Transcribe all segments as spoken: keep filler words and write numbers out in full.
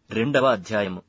రెండవ అధ్యాయము.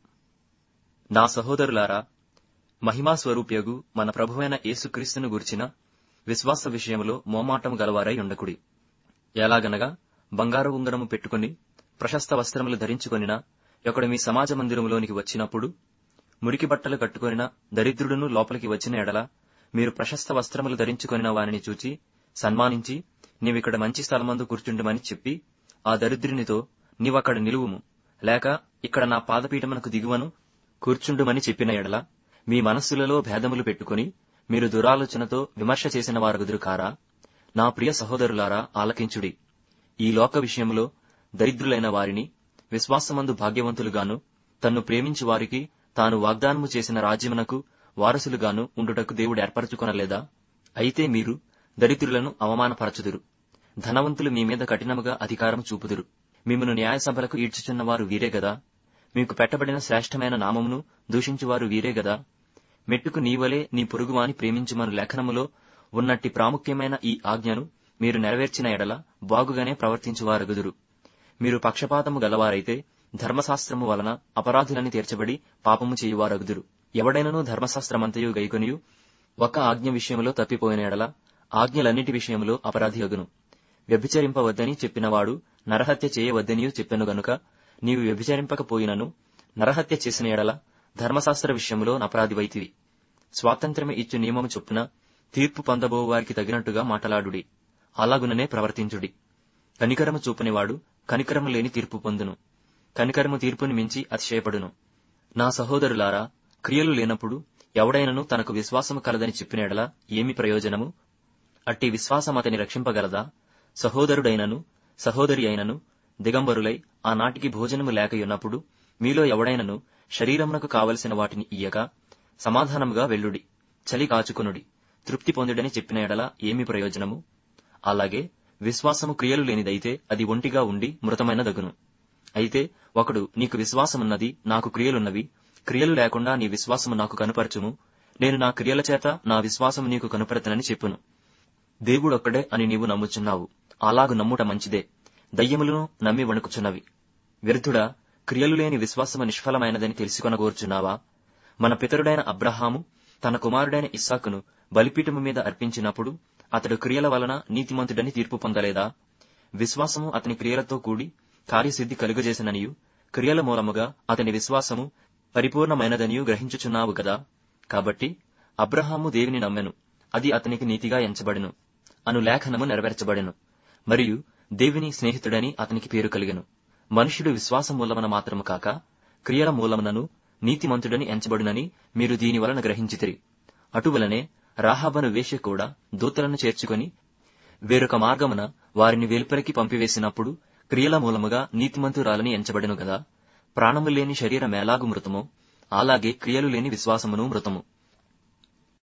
నా సహోదరులారా, మహిమాస్వరూప్యగు మన ప్రభువైన యేసుక్రీస్తును గూర్చిన విశ్వాస విషయములో మోమాటము గలవారై ఉండకుడి. ఎలాగనగా బంగారు ఉంగరము పెట్టుకుని ప్రశస్త వస్త్రములు ధరించుకొనిన ఒకడు మీ సమాజ మందిరములోనికి వచ్చినప్పుడు మురికి బట్టలు కట్టుకొనిన దరిద్రుడును లోపలికి వచ్చిన ఎడల మీరు ప్రశస్త వస్త్రములు ధరించుకొనిన వానిని చూచి సన్మానించి, నీవిక్కడ మంచి స్థలమందు కూర్చుండుమని చెప్పి, ఆ దరిద్రునితో, నీవక్కడ నిలువుము, లేక ఇక్కడ నా పాదపీఠమునకు దిగువను కూర్చుండుమని చెప్పిన ఎడల మీ మనస్సులలో భేదములు పెట్టుకుని మీరు దురాలోచనతో విమర్శ చేసిన వారగుదురు కారా? నా ప్రియ సహోదరులారా, ఆలకించుడి. ఈ లోక విషయములో దరిద్రులైన వారిని విశ్వాసమందు భాగ్యవంతులుగాను, తన్ను ప్రేమించు వారికి తాను వాగ్దానము చేసిన రాజ్యమునకు వారసులుగాను ఉండుటకు దేవుడు ఏర్పరచుకొనలేదా? అయితే మీరు దరిద్రులను అవమానపరచుదురు, ధనవంతులు మీ మీద కఠినముగా అధికారం చూపుదురు. మిమ్మును న్యాయసభలకు ఈడ్చుచున్నవారు వీరే గదా? మీకు పెట్టబడిన శ్రేష్టమైన నామమును దూషించువారు వీరే గదా? మెట్టుకు నీవలే నీ పొరుగువాని ప్రేమించుమను లేఖనములో ఉన్నట్టి ప్రాముఖ్యమైన ఈ ఆజ్ఞను మీరు నెరవేర్చిన ఎడల బాగుగానే ప్రవర్తించువారగుదురు. మీరు పక్షపాతము గలవారైతే ధర్మశాస్త్రము వలన అపరాధులని తీర్చబడి పాపము చేయువారగుదురు. ఎవడైనను ధర్మశాస్త్రమంతయు గైకొనియు ఒక ఆజ్ఞ విషయములో తప్పిపోయిన ఎడల ఆజ్ఞలన్నిటి విషయములో అపరాధి అగును. వ్యభిచరింపవద్దని చెప్పినవాడు నరహత్య చేయవద్దనియూ చెప్పెను గనుక నీవు వ్యభిచరింపకపోయినను నరహత్య చేసిన ఎడల ధర్మశాస్త్ర విషయములో అపరాధివైతివి. స్వాతంత్ర్యము ఇచ్చు నియమము చొప్పున తీర్పు పొందబో వారికి తగినట్టుగా మాటలాడుడి, అలాగుననే ప్రవర్తించుడి. కనికరము చూపనివాడు కనికరము లేని తీర్పు పొందును, కనికరము తీర్పుని మించి అతిశయపడును. నా సహోదరులారా, క్రియలు లేనప్పుడు ఎవడైనను తనకు విశ్వాసము కలదని చెప్పిన ఎడల ఏమి ప్రయోజనము? అట్టి విశ్వాసం అతని రక్షింపగలదా? సహోదరుడైనను సహోదరి అయినను దిగంబరులై ఆనాటికి భోజనము లేకయున్నప్పుడు మీలో ఎవడైనను శరీరమునకు కావలసిన వాటిని ఇయ్యక సమాధానముగా వెళ్ళుడి, చలి కాచుకొనుడి, తృప్తి పొందుడని చెప్పిన ఎడల ఏమి ప్రయోజనము? అలాగే విశ్వాసము క్రియలు లేనిదైతే అది ఒంటిగా ఉండి మృతమైనదగును. అయితే ఒకడు, నీకు విశ్వాసమున్నది, నాకు క్రియలున్నవి, క్రియలు లేకుండా నీ విశ్వాసము నాకు కనుపరచుము, నేను నా క్రియల చేత నా విశ్వాసము నీకు కనుపరతనని చెప్పును. దేవుడొక్కడే అని నీవు నమ్ముచున్నావు, అలాగు నమ్ముట మంచిదే. దయ్యములను నమ్మి వణుకుచున్నవి. వ్యర్థుడా, క్రియలు లేని విశ్వాసము నిష్ఫలమైనదని తెలుసుకొనగోర్చున్నావా? మన పితరుడైన అబ్రహాము తన కుమారుడైన ఇస్సాకును బలిపీఠము మీద అర్పించినప్పుడు అతడు క్రియల వలన నీతిమంతుడని తీర్పు పొందలేదా? విశ్వాసము అతని క్రియలతో కూడి కార్యసిద్ధి కలుగజేసిననియు, క్రియల మూలముగా అతని విశ్వాసము పరిపూర్ణమైనదనియు గ్రహించుచున్నావు గదా. కాబట్టి అబ్రహాము దేవుని నమ్మెను, అది అతనికి నీతిగా ఎంచబడెను అను లేఖనము నెరవేర్చబడెను. మరియు దేవుని స్నేహితుడని అతనికి పేరు కలిగెను. మనుష్యుడు విశ్వాసం మూలమున మాత్రము కాక క్రియల మూలమునను నీతిమంతుడని ఎంచబడునని మీరు దీని వలన గ్రహించితిరి. అటువలనే రాహాబను వేశ్య కూడా దూతలను చేర్చుకొని వేరొక మార్గమున వారిని వెలుపలికి పంపివేసినప్పుడు క్రియల మూలముగా నీతిమంతురాలని ఎంచబడెను గదా. ప్రాణము లేని శరీరమేలాగు మృతమో అలాగే క్రియలు లేని విశ్వాసమును మృతము.